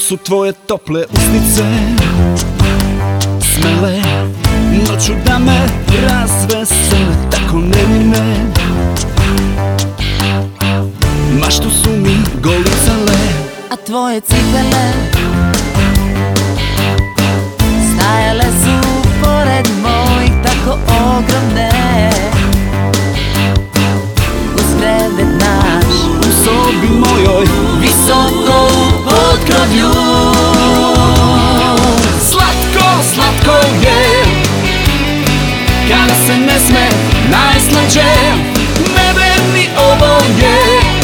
su tvoje tople usnice smele noću da me razvesele, tako nevine. Maštu su mi golicale, a tvoje cipele stajale su pored mojih, tako ogromne. Uz krevet naš, u sobi mojoj, visoko u potkrovlju. Slatko, slatko je kada se ne sme, najslađe. Neverni ovo je,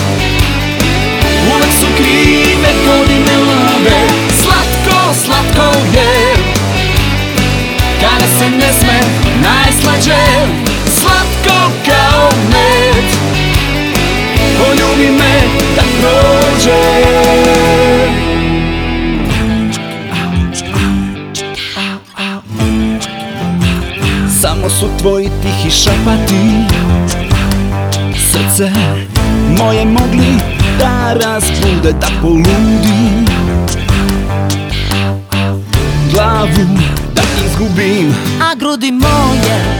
uvek su krive godine lube. Slatko, slatko je kada se ne sme, najslađe. Slatko kao med, poljubi me da prođe. Samo su tvoji tihi šapati srce moje mogli da razbude, da poludim, glavu da izgubim. A grudi moje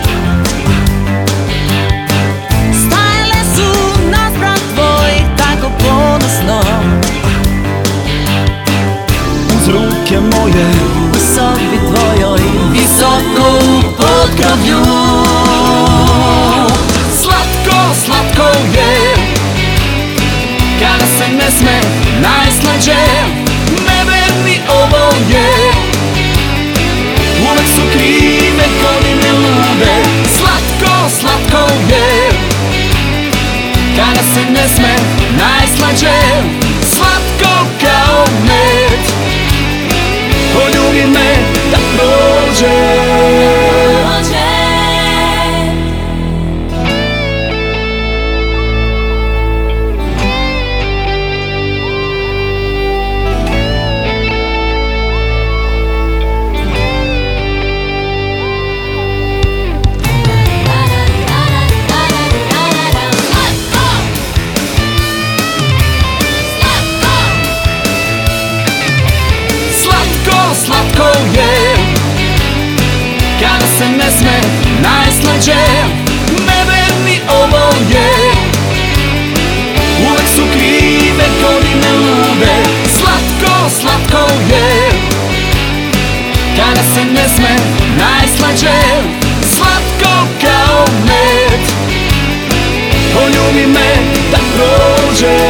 stajale su naspram tvojih, tako ponosno. Uz ruke moje, u sobi tvojoj, visoko u potkrovlju. Slatko, slatko je kada se ne sme, najslađe. Neverni ovo je, uvek su krive godine lube. Slatko, slatko je kada se ne sme, najslađe. Slatko kao med, poljubi me da prođe. Slatko je kada se ne sme, najslađe. Neverni ovo je, uvek su krive godine lube. Slatko, slatko je kada se ne sme, najslađe. Slatko kao med, poljubi me da prođe.